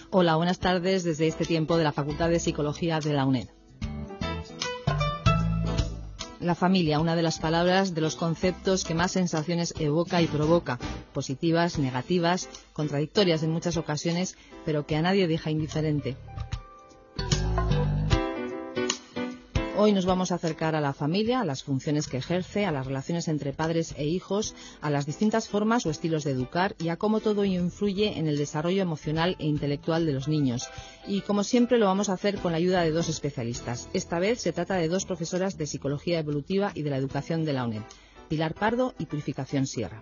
Hola, buenas tardes desde este tiempo de la Facultad de Psicología de la UNED. La familia, una de las palabras, de los conceptos que más sensaciones evoca y provoca, positivas, negativas, contradictorias en muchas ocasiones, pero que a nadie deja indiferente. Hoy nos vamos a acercar a la familia, a las funciones que ejerce, a las relaciones entre padres e hijos, a las distintas formas o estilos de educar y a cómo todo ello influye en el desarrollo emocional e intelectual de los niños. Y como siempre lo vamos a hacer con la ayuda de dos especialistas. Esta vez se trata de dos profesoras de Psicología Evolutiva y de la Educación de la UNED, Pilar Pardo y Purificación Sierra.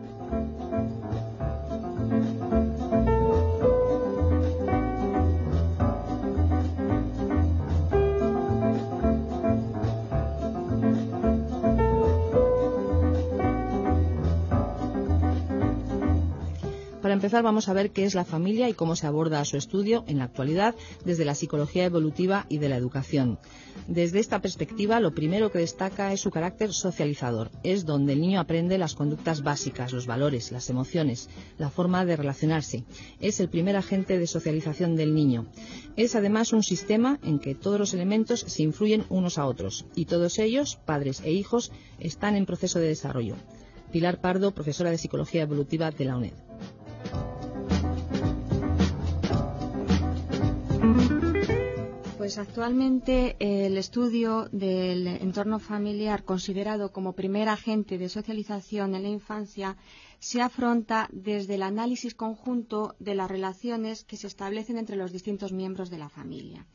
Para empezar vamos a ver qué es la familia y cómo se aborda su estudio en la actualidad desde la psicología evolutiva y de la educación. Desde esta perspectiva, lo primero que destaca es su carácter socializador. Es donde el niño aprende las conductas básicas, los valores, las emociones, la forma de relacionarse. Es el primer agente de socialización del niño. Es además un sistema en que todos los elementos se influyen unos a otros y todos ellos, padres e hijos, están en proceso de desarrollo. Pilar Pardo, profesora de Psicología Evolutiva de la UNED. Pues actualmente el estudio del entorno familiar, considerado como primer agente de socialización en la infancia, se afronta desde el análisis conjunto de las relaciones que se establecen entre los distintos miembros de la familia.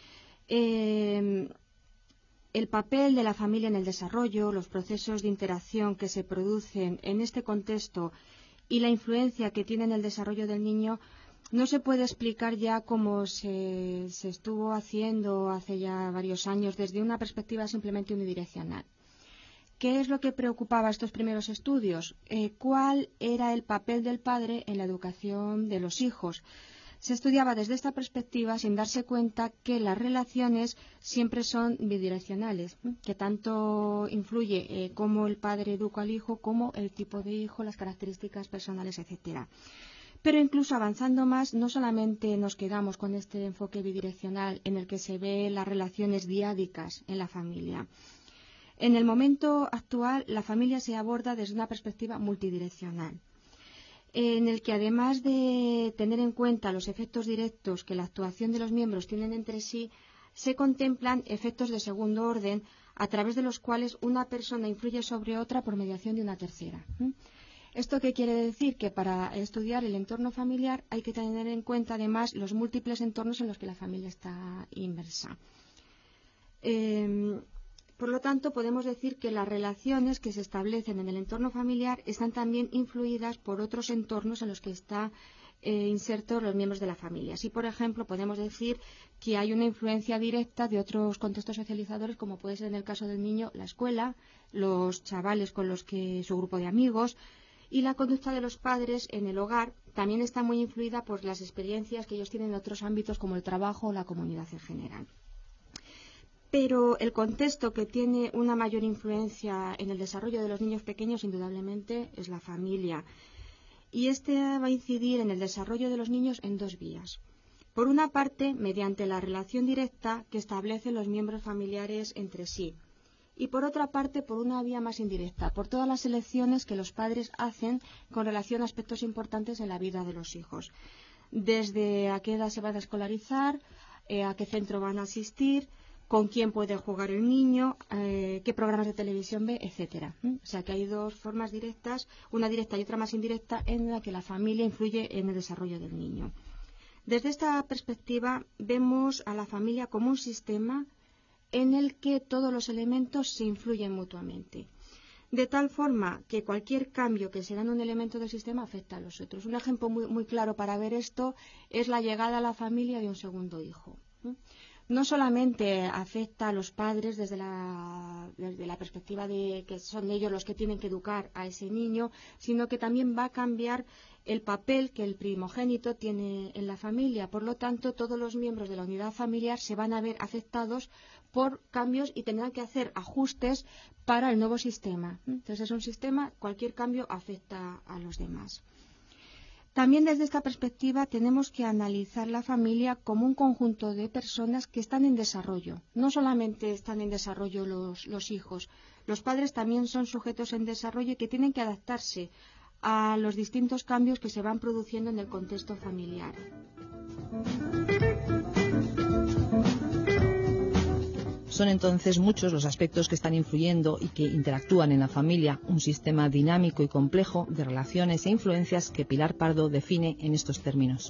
El papel de la familia en el desarrollo, los procesos de interacción que se producen en este contexto y la influencia que tiene en el desarrollo del niño no se puede explicar ya como se estuvo haciendo hace ya varios años desde una perspectiva simplemente unidireccional. ¿Qué es lo que preocupaba a estos primeros estudios? ¿Cuál era el papel del padre en la educación de los hijos? Se estudiaba desde esta perspectiva sin darse cuenta que las relaciones siempre son bidireccionales, que tanto influye cómo el padre educa al hijo como el tipo de hijo, las características personales, etcétera. Pero incluso avanzando más, no solamente nos quedamos con este enfoque bidireccional en el que se ve las relaciones diádicas en la familia. En el momento actual, la familia se aborda desde una perspectiva multidireccional, en el que además de tener en cuenta los efectos directos que la actuación de los miembros tienen entre sí, se contemplan efectos de segundo orden a través de los cuales una persona influye sobre otra por mediación de una tercera. ¿Esto qué quiere decir? Que para estudiar el entorno familiar hay que tener en cuenta además los múltiples entornos en los que la familia está inmersa. Por lo tanto, podemos decir que las relaciones que se establecen en el entorno familiar están también influidas por otros entornos en los que están insertos los miembros de la familia. Así, por ejemplo, podemos decir que hay una influencia directa de otros contextos socializadores, como puede ser en el caso del niño la escuela, los chavales con los que su grupo de amigos, y la conducta de los padres en el hogar también está muy influida por las experiencias que ellos tienen en otros ámbitos como el trabajo o la comunidad en general. Pero el contexto que tiene una mayor influencia en el desarrollo de los niños pequeños indudablemente es la familia. Y este va a incidir en el desarrollo de los niños en dos vías. Por una parte, mediante la relación directa que establecen los miembros familiares entre sí. Y por otra parte, por una vía más indirecta, por todas las elecciones que los padres hacen con relación a aspectos importantes en la vida de los hijos. Desde a qué edad se van a escolarizar, a qué centro van a asistir, con quién puede jugar el niño, qué programas de televisión ve, etcétera. O sea que hay dos formas directas, una directa y otra más indirecta, en la que la familia influye en el desarrollo del niño. Desde esta perspectiva vemos a la familia como un sistema en el que todos los elementos se influyen mutuamente, de tal forma que cualquier cambio que se da en un elemento del sistema afecta a los otros. Un ejemplo muy claro para ver esto es la llegada a la familia de un segundo hijo. No solamente afecta a los padres desde la perspectiva de que son ellos los que tienen que educar a ese niño, sino que también va a cambiar el papel que el primogénito tiene en la familia. Por lo tanto, todos los miembros de la unidad familiar se van a ver afectados por cambios y tendrán que hacer ajustes para el nuevo sistema. Entonces es un sistema, cualquier cambio afecta a los demás. También desde esta perspectiva tenemos que analizar la familia como un conjunto de personas que están en desarrollo. No solamente están en desarrollo los hijos, los padres también son sujetos en desarrollo y que tienen que adaptarse a los distintos cambios que se van produciendo en el contexto familiar. Son entonces muchos los aspectos que están influyendo y que interactúan en la familia, un sistema dinámico y complejo de relaciones e influencias que Pilar Pardo define en estos términos.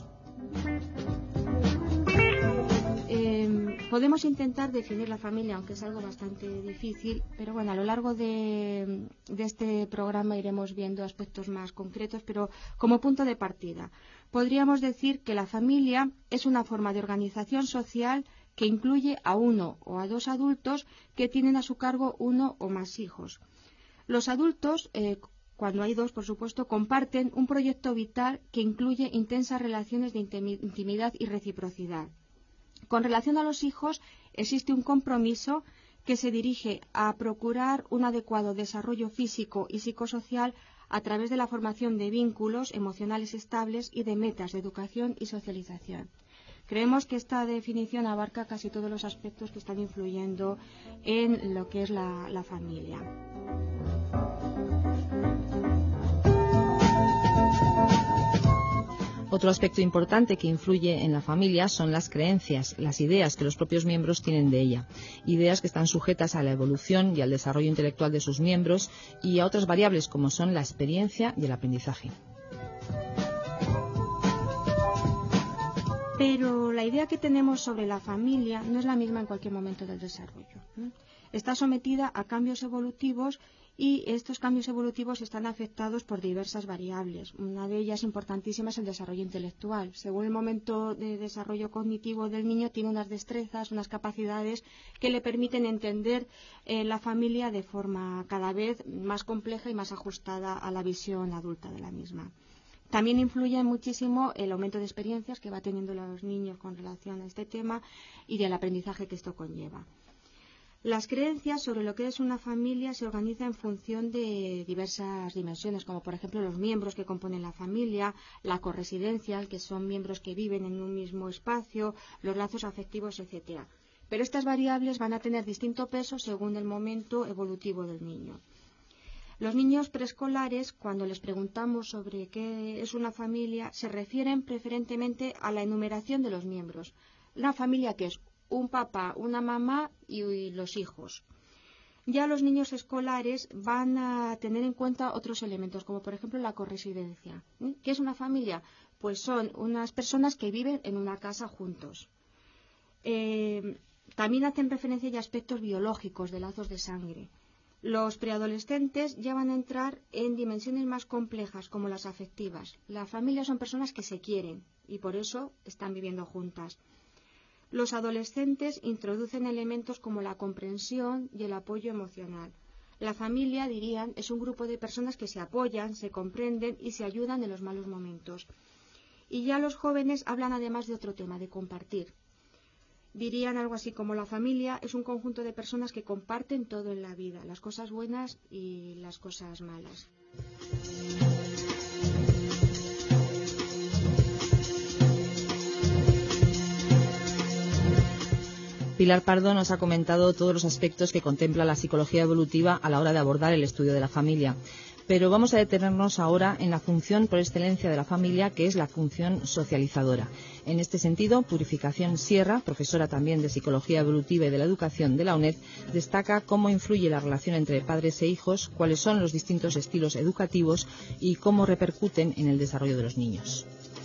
Podemos intentar definir la familia, aunque es algo bastante difícil, pero bueno, a lo largo de este programa iremos viendo aspectos más concretos, pero como punto de partida, podríamos decir que la familia es una forma de organización social que incluye a uno o a dos adultos que tienen a su cargo uno o más hijos. Los adultos, cuando hay dos, por supuesto, comparten un proyecto vital que incluye intensas relaciones de intimidad y reciprocidad. Con relación a los hijos, existe un compromiso que se dirige a procurar un adecuado desarrollo físico y psicosocial a través de la formación de vínculos emocionales estables y de metas de educación y socialización. Creemos que esta definición abarca casi todos los aspectos que están influyendo en lo que es la familia. Otro aspecto importante que influye en la familia son las creencias, las ideas que los propios miembros tienen de ella, ideas que están sujetas a la evolución y al desarrollo intelectual de sus miembros y a otras variables como son la experiencia y el aprendizaje. Pero la idea que tenemos sobre la familia no es la misma en cualquier momento del desarrollo, ¿no? Está sometida a cambios evolutivos y estos cambios evolutivos están afectados por diversas variables. Una de ellas importantísima es el desarrollo intelectual. Según el momento de desarrollo cognitivo del niño, tiene unas destrezas, unas capacidades que le permiten entender la familia de forma cada vez más compleja y más ajustada a la visión adulta de la misma. También influye muchísimo el aumento de experiencias que va teniendo los niños con relación a este tema y del aprendizaje que esto conlleva. Las creencias sobre lo que es una familia se organizan en función de diversas dimensiones, como por ejemplo los miembros que componen la familia, la corresidencia, que son miembros que viven en un mismo espacio, los lazos afectivos, etc. Pero estas variables van a tener distinto peso según el momento evolutivo del niño. Los niños preescolares, cuando les preguntamos sobre qué es una familia, se refieren preferentemente a la enumeración de los miembros. Una familia que es un papá, una mamá y los hijos. Ya los niños escolares van a tener en cuenta otros elementos, como por ejemplo la corresidencia. ¿Qué es una familia? Pues son unas personas que viven en una casa juntos. También hacen referencia a aspectos biológicos de lazos de sangre. Los preadolescentes ya van a entrar en dimensiones más complejas, como las afectivas. La familia son personas que se quieren y por eso están viviendo juntas. Los adolescentes introducen elementos como la comprensión y el apoyo emocional. La familia, dirían, es un grupo de personas que se apoyan, se comprenden y se ayudan en los malos momentos. Y ya los jóvenes hablan además de otro tema, de compartir. Dirían algo así como la familia es un conjunto de personas que comparten todo en la vida, las cosas buenas y las cosas malas. Pilar Pardo nos ha comentado todos los aspectos que contempla la psicología evolutiva a la hora de abordar el estudio de la familia. Pero vamos a detenernos ahora en la función por excelencia de la familia, que es la función socializadora. En este sentido, Purificación Sierra, profesora también de Psicología Evolutiva y de la Educación de la UNED, destaca cómo influye la relación entre padres e hijos, cuáles son los distintos estilos educativos y cómo repercuten en el desarrollo de los niños.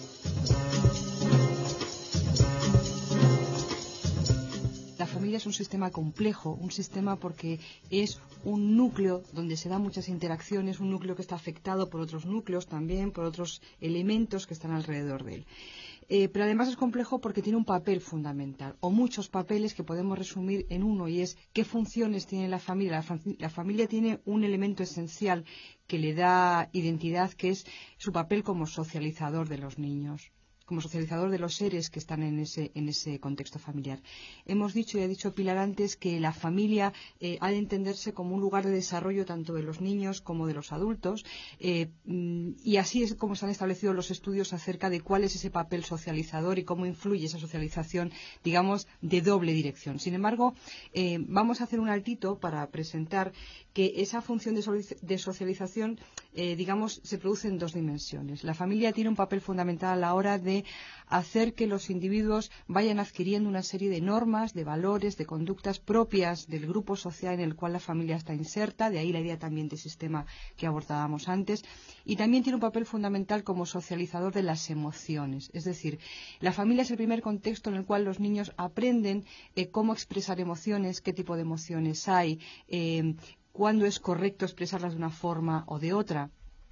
La familia es un sistema complejo, un sistema porque es un núcleo donde se dan muchas interacciones, un núcleo que está afectado por otros núcleos también, por otros elementos que están alrededor de él. Pero además es complejo porque tiene un papel fundamental, o muchos papeles que podemos resumir en uno, y es qué funciones tiene la familia. La familia tiene un elemento esencial que le da identidad, que es su papel como socializador de los niños. socializador de los seres que están en ese contexto familiar. Hemos dicho, y ha dicho Pilar antes, que la familia ha de entenderse como un lugar de desarrollo tanto de los niños como de los adultos, y así es como se han establecido los estudios acerca de cuál es ese papel socializador y cómo influye esa socialización, digamos, de doble dirección. Sin embargo, vamos a hacer un altito para presentar que esa función de socialización, digamos, se produce en dos dimensiones. La familia tiene un papel fundamental a la hora de hacer que los individuos vayan adquiriendo una serie de normas, de valores, de conductas propias del grupo social en el cual la familia está inserta, de ahí la idea también de sistema que abordábamos antes, y también tiene un papel fundamental como socializador de las emociones. Es decir, la familia es el primer contexto en el cual los niños aprenden cómo expresar emociones, qué tipo de emociones hay, cuándo es correcto expresarlas de una forma o de otra.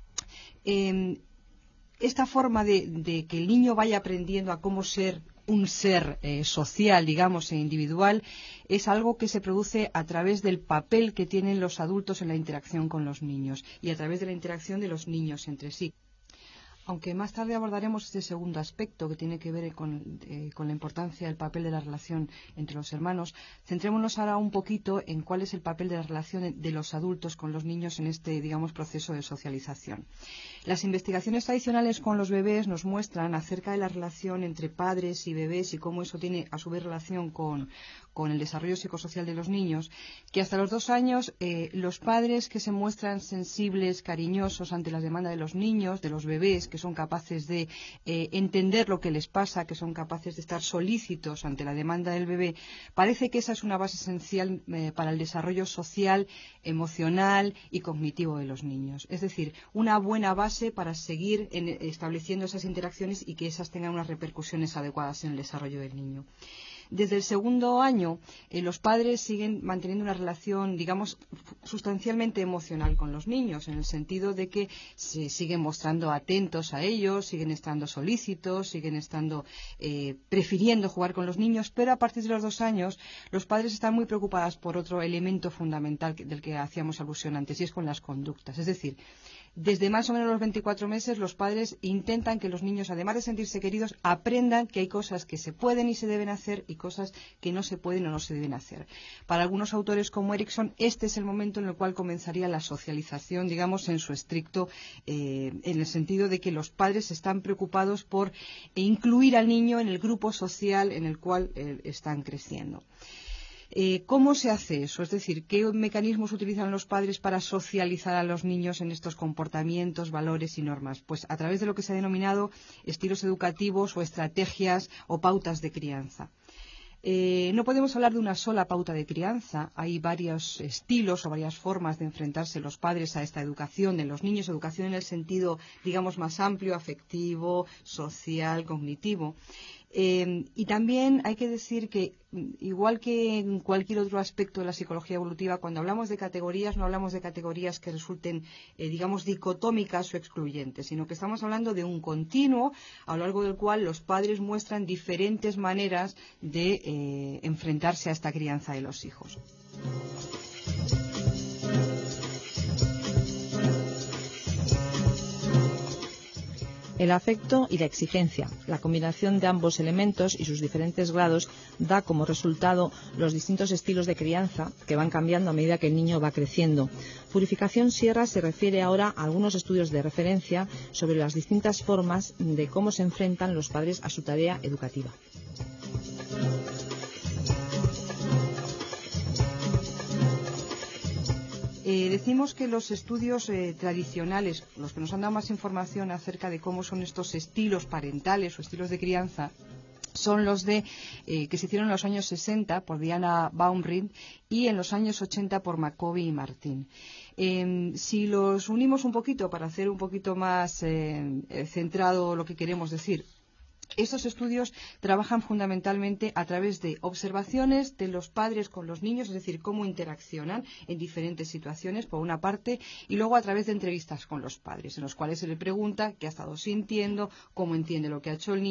Esta forma de que el niño vaya aprendiendo a cómo ser un ser social, digamos, e individual, es algo que se produce a través del papel que tienen los adultos en la interacción con los niños y a través de la interacción de los niños entre sí. Aunque más tarde abordaremos este segundo aspecto que tiene que ver con la importancia del papel de la relación entre los hermanos, centrémonos ahora un poquito en cuál es el papel de la relación de los adultos con los niños en este, digamos, proceso de socialización. Las investigaciones tradicionales con los bebés nos muestran acerca de la relación entre padres y bebés y cómo eso tiene a su vez relación con el desarrollo psicosocial de los niños, que hasta los 2 años los padres que se muestran sensibles, cariñosos ante las demandas de los niños, de los bebés, que son capaces de entender lo que les pasa, que son capaces de estar solícitos ante la demanda del bebé, parece que esa es una base esencial para el desarrollo social, emocional y cognitivo de los niños. Es decir, una buena base para seguir estableciendo esas interacciones y que esas tengan unas repercusiones adecuadas en el desarrollo del niño. Desde el segundo año, los padres siguen manteniendo una relación, digamos, sustancialmente emocional con los niños, en el sentido de que se siguen mostrando atentos a ellos, siguen estando solícitos, siguen estando prefiriendo jugar con los niños, pero a partir de los 2 años, los padres están muy preocupados por otro elemento fundamental del que hacíamos alusión antes, y es con las conductas. Es decir, desde más o menos los 24 meses, los padres intentan que los niños, además de sentirse queridos, aprendan que hay cosas que se pueden y se deben hacer y cosas que no se pueden o no se deben hacer. Para algunos autores como Erikson, este es el momento en el cual comenzaría la socialización, digamos, en su estricto, en el sentido de que los padres están preocupados por incluir al niño en el grupo social en el cual están creciendo. ¿Cómo se hace eso? Es decir, ¿qué mecanismos utilizan los padres para socializar a los niños en estos comportamientos, valores y normas? Pues a través de lo que se ha denominado estilos educativos o estrategias o pautas de crianza. No podemos hablar de una sola pauta de crianza. Hay varios estilos o varias formas de enfrentarse los padres a esta educación de los niños, educación en el sentido, digamos, más amplio, afectivo, social, cognitivo. Y también hay que decir que, igual que en cualquier otro aspecto de la psicología evolutiva, cuando hablamos de categorías, no hablamos de categorías que resulten, digamos, dicotómicas o excluyentes, sino que estamos hablando de un continuo a lo largo del cual los padres muestran diferentes maneras de enfrentarse a esta crianza de los hijos. El afecto y la exigencia, la combinación de ambos elementos y sus diferentes grados da como resultado los distintos estilos de crianza que van cambiando a medida que el niño va creciendo. Purificación Sierra se refiere ahora a algunos estudios de referencia sobre las distintas formas de cómo se enfrentan los padres a su tarea educativa. Decimos que los estudios tradicionales, los que nos han dado más información acerca de cómo son estos estilos parentales o estilos de crianza, son los que se hicieron en los años 60 por Diana Baumrind y en los años 80 por McCovey y Martin. Si los unimos un poquito para hacer un poquito más centrado lo que queremos decir, estos estudios trabajan fundamentalmente a través de observaciones de los padres con los niños, es decir, cómo interaccionan en diferentes situaciones, por una parte, y luego a través de entrevistas con los padres, en los cuales se le pregunta qué ha estado sintiendo, cómo entiende lo que ha hecho el niño,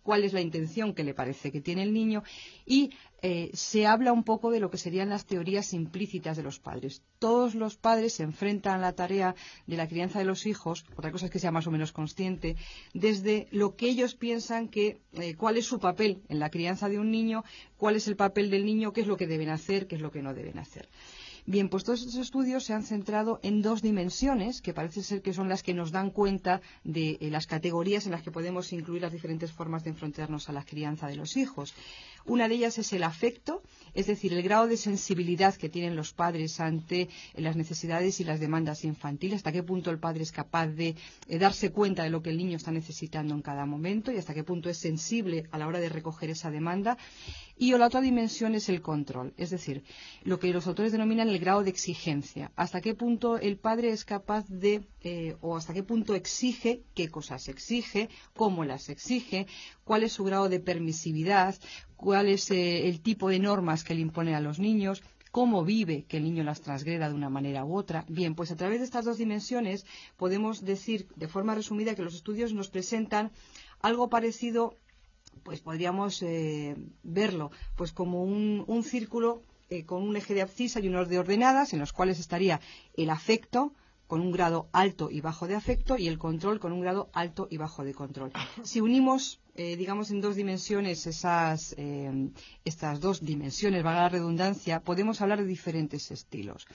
cuál es la intención que le parece que tiene el niño, y se habla un poco de lo que serían las teorías implícitas de los padres. Todos los padres se enfrentan a la tarea de la crianza de los hijos, otra cosa es que sea más o menos consciente, desde lo que ellos piensan que, cuál es su papel en la crianza de un niño, cuál es el papel del niño, qué es lo que deben hacer, qué es lo que no deben hacer. Bien, pues todos estos estudios se han centrado en dos dimensiones que parece ser que son las que nos dan cuenta de las categorías en las que podemos incluir las diferentes formas de enfrentarnos a la crianza de los hijos. Una de ellas es el afecto, es decir, el grado de sensibilidad que tienen los padres ante las necesidades y las demandas infantiles, hasta qué punto el padre es capaz de darse cuenta de lo que el niño está necesitando en cada momento y hasta qué punto es sensible a la hora de recoger esa demanda. Y la otra dimensión es el control, es decir, lo que los autores denominan el grado de exigencia. Hasta qué punto el padre es capaz de, o hasta qué punto exige, qué cosas exige, cómo las exige, cuál es su grado de permisividad, cuál es el tipo de normas que le impone a los niños, cómo vive que el niño las transgreda de una manera u otra. Bien, pues a través de estas dos dimensiones podemos decir de forma resumida que los estudios nos presentan algo parecido, pues podríamos verlo pues como un círculo con un eje de abscisa y unos de ordenadas en los cuales estaría el afecto con un grado alto y bajo de afecto y el control con un grado alto y bajo de control. Si unimos, digamos, en dos dimensiones estas dos dimensiones, valga la redundancia, podemos hablar de diferentes estilos.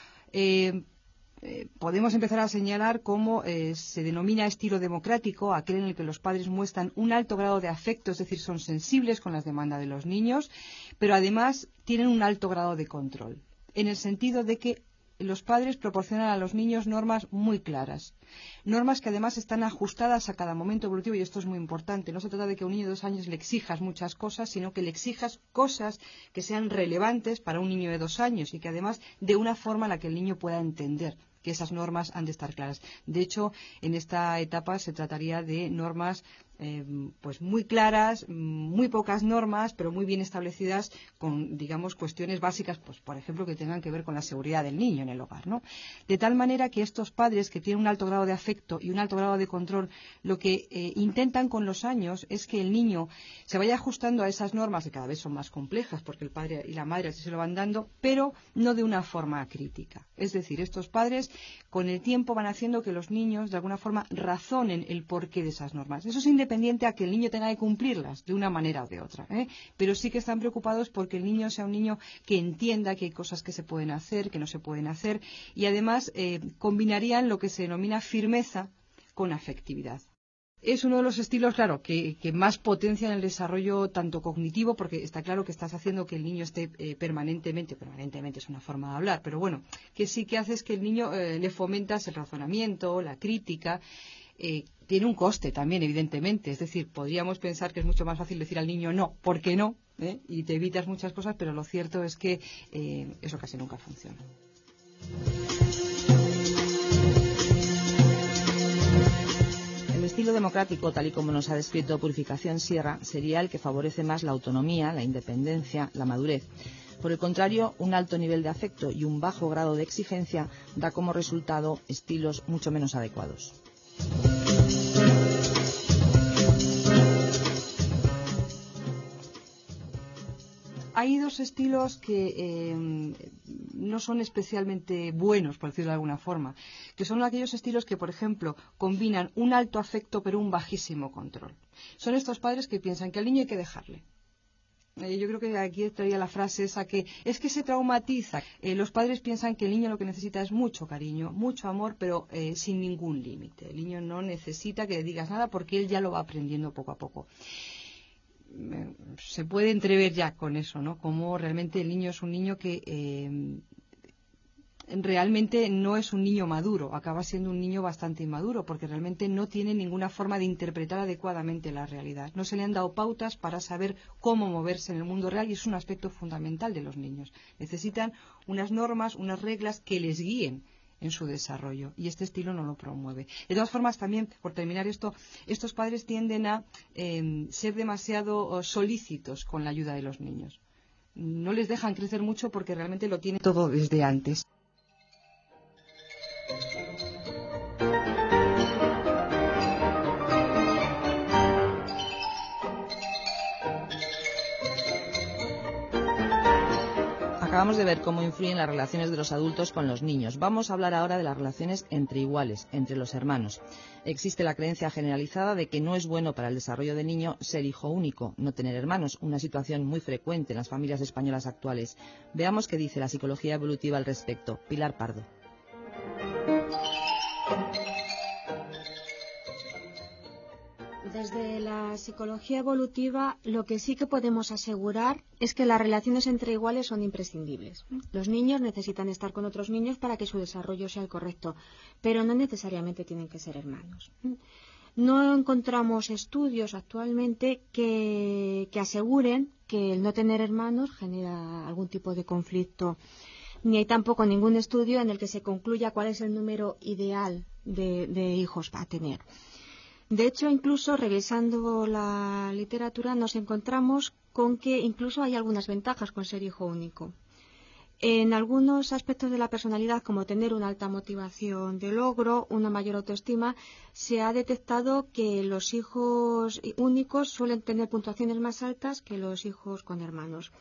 Podemos empezar a señalar cómo se denomina estilo democrático aquel en el que los padres muestran un alto grado de afecto, es decir, son sensibles con las demandas de los niños, pero además tienen un alto grado de control, en el sentido de que los padres proporcionan a los niños normas muy claras, normas que además están ajustadas a cada momento evolutivo, y esto es muy importante. No se trata de que a un niño de 2 años le exijas muchas cosas, sino que le exijas cosas que sean relevantes para un niño de 2 años y que además de una forma en la que el niño pueda entender que esas normas han de estar claras. De hecho, en esta etapa se trataría de normas pues muy claras, muy pocas normas, pero muy bien establecidas con, digamos, cuestiones básicas, pues por ejemplo, que tengan que ver con la seguridad del niño en el hogar, ¿no? De tal manera que estos padres que tienen un alto grado de afecto y un alto grado de control, lo que intentan con los años es que el niño se vaya ajustando a esas normas, que cada vez son más complejas, porque el padre y la madre así se lo van dando, pero no de una forma crítica. Es decir, estos padres con el tiempo van haciendo que los niños de alguna forma razonen el porqué de esas normas. Eso es independiente a que el niño tenga que cumplirlas de una manera o de otra, pero sí que están preocupados porque el niño sea un niño que entienda que hay cosas que se pueden hacer, que no se pueden hacer, y además combinarían lo que se denomina firmeza con afectividad. Es uno de los estilos, claro, que más potencian el desarrollo tanto cognitivo, porque está claro que estás haciendo que el niño esté permanentemente es una forma de hablar, pero bueno, que sí que haces que el niño le fomentas el razonamiento, la crítica. Tiene un coste también, evidentemente, es decir, podríamos pensar que es mucho más fácil decir al niño no, ¿por qué no? Y te evitas muchas cosas, pero lo cierto es que eso casi nunca funciona. El estilo democrático, tal y como nos ha descrito Purificación Sierra, sería el que favorece más la autonomía, la independencia, la madurez. Por el contrario, un alto nivel de afecto y un bajo grado de exigencia da como resultado estilos mucho menos adecuados. Hay dos estilos que no son especialmente buenos, por decirlo de alguna forma, que son aquellos estilos que, por ejemplo, combinan un alto afecto pero un bajísimo control. Son estos padres que piensan que al niño hay que dejarle. Yo creo que aquí estaría la frase esa que es que se traumatiza. Los padres piensan que el niño lo que necesita es mucho cariño, mucho amor, pero sin ningún límite. El niño no necesita que le digas nada porque él ya lo va aprendiendo poco a poco. Se puede entrever ya con eso, ¿no? Como realmente el niño es un niño que realmente no es un niño maduro, acaba siendo un niño bastante inmaduro, porque realmente no tiene ninguna forma de interpretar adecuadamente la realidad. No se le han dado pautas para saber cómo moverse en el mundo real y es un aspecto fundamental de los niños. Necesitan unas normas, unas reglas que les guíen en su desarrollo, y este estilo no lo promueve. De todas formas, también, por terminar esto, estos padres tienden a ser demasiado solícitos con la ayuda de los niños. No les dejan crecer mucho porque realmente lo tienen todo desde antes. Acabamos de ver cómo influyen las relaciones de los adultos con los niños. Vamos a hablar ahora de las relaciones entre iguales, entre los hermanos. Existe la creencia generalizada de que no es bueno para el desarrollo del niño ser hijo único, no tener hermanos, una situación muy frecuente en las familias españolas actuales. Veamos qué dice la psicología evolutiva al respecto. Pilar Pardo. Desde la psicología evolutiva, lo que sí que podemos asegurar es que las relaciones entre iguales son imprescindibles. Los niños necesitan estar con otros niños para que su desarrollo sea el correcto, pero no necesariamente tienen que ser hermanos. No encontramos estudios actualmente que aseguren que el no tener hermanos genera algún tipo de conflicto, ni hay tampoco ningún estudio en el que se concluya cuál es el número ideal de hijos a tener. De hecho, incluso revisando la literatura nos encontramos con que incluso hay algunas ventajas con ser hijo único. En algunos aspectos de la personalidad, como tener una alta motivación de logro, una mayor autoestima, se ha detectado que los hijos únicos suelen tener puntuaciones más altas que los hijos con hermanos.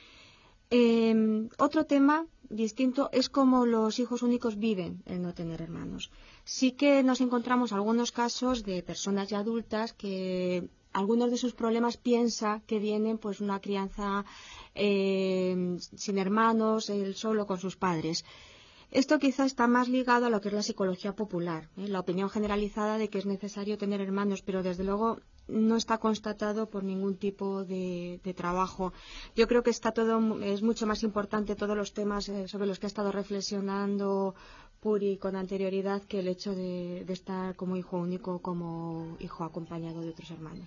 Otro tema distinto es cómo los hijos únicos viven el no tener hermanos. Sí que nos encontramos algunos casos de personas ya adultas que algunos de sus problemas piensa que vienen pues una crianza sin hermanos, él solo con sus padres. Esto quizá está más ligado a lo que es la psicología popular, la opinión generalizada de que es necesario tener hermanos, pero desde luego no está constatado por ningún tipo de trabajo. Yo creo que es mucho más importante todos los temas sobre los que ha estado reflexionando Puri con anterioridad que el hecho de estar como hijo único, como hijo acompañado de otros hermanos.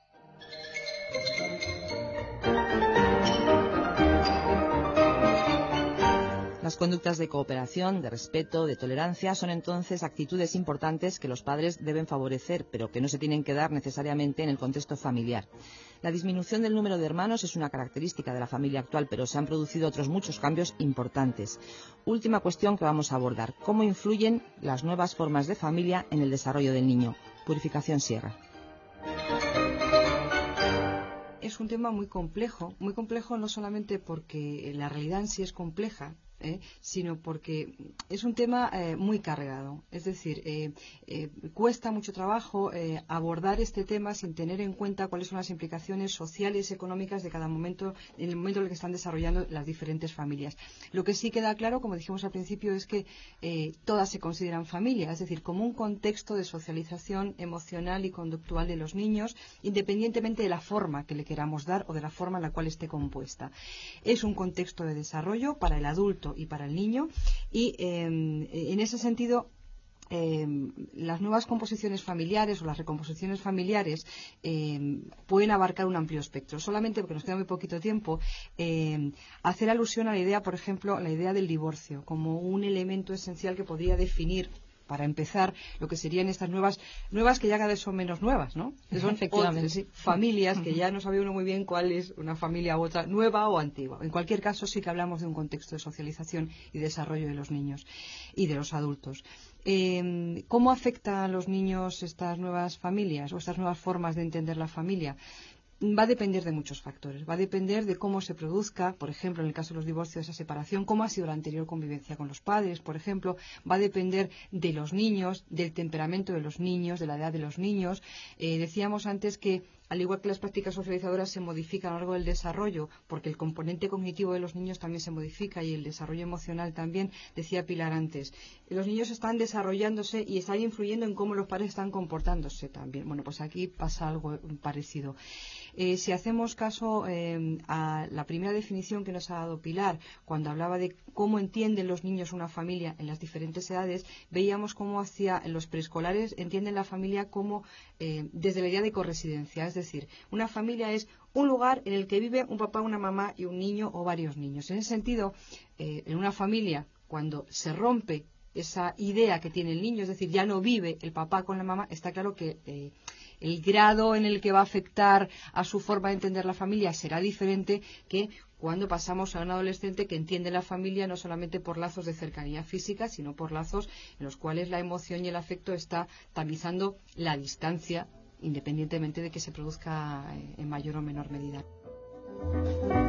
Las conductas de cooperación, de respeto, de tolerancia son entonces actitudes importantes que los padres deben favorecer, pero que no se tienen que dar necesariamente en el contexto familiar. La disminución del número de hermanos es una característica de la familia actual, pero se han producido otros muchos cambios importantes. Última cuestión que vamos a abordar: ¿cómo influyen las nuevas formas de familia en el desarrollo del niño? Purificación Sierra. Es un tema muy complejo no solamente porque la realidad en sí es compleja, sino porque es un tema muy cargado. Es decir, cuesta mucho trabajo abordar este tema sin tener en cuenta cuáles son las implicaciones sociales y económicas de cada momento, en el momento en el que están desarrollando las diferentes familias. Lo que sí queda claro, como dijimos al principio, es que todas se consideran familia, es decir, como un contexto de socialización emocional y conductual de los niños, independientemente de la forma que le queramos dar o de la forma en la cual esté compuesta. Es un contexto de desarrollo para el adulto y para el niño, y en ese sentido las nuevas composiciones familiares o las recomposiciones familiares pueden abarcar un amplio espectro. Solamente, porque nos queda muy poquito tiempo, hacer alusión a la idea, por ejemplo, la idea del divorcio como un elemento esencial que podría definir, para empezar, lo que serían estas nuevas que ya cada vez son menos nuevas, ¿no? Son Efectivamente. familias que ya no sabe uno muy bien cuál es una familia u otra, nueva o antigua. En cualquier caso, sí que hablamos de un contexto de socialización y desarrollo de los niños y de los adultos. ¿Cómo afecta a los niños estas nuevas familias o estas nuevas formas de entender la familia? Va a depender de muchos factores. Va a depender de cómo se produzca, por ejemplo, en el caso de los divorcios, esa separación, cómo ha sido la anterior convivencia con los padres, por ejemplo. Va a depender de los niños, del temperamento de los niños, de la edad de los niños. Decíamos antes que, al igual que las prácticas socializadoras se modifican a lo largo del desarrollo, porque el componente cognitivo de los niños también se modifica y el desarrollo emocional también, decía Pilar antes. Los niños están desarrollándose y están influyendo en cómo los padres están comportándose también. Bueno, pues aquí pasa algo parecido. Si hacemos caso a la primera definición que nos ha dado Pilar, cuando hablaba de cómo entienden los niños una familia en las diferentes edades, veíamos cómo en los preescolares entienden la familia como desde la idea de corresidencia. Es decir, una familia es un lugar en el que vive un papá, una mamá y un niño o varios niños. En ese sentido, en una familia, cuando se rompe esa idea que tiene el niño, es decir, ya no vive el papá con la mamá, está claro que el grado en el que va a afectar a su forma de entender la familia será diferente que cuando pasamos a un adolescente que entiende la familia no solamente por lazos de cercanía física, sino por lazos en los cuales la emoción y el afecto está tamizando la distancia, independientemente de que se produzca en mayor o menor medida.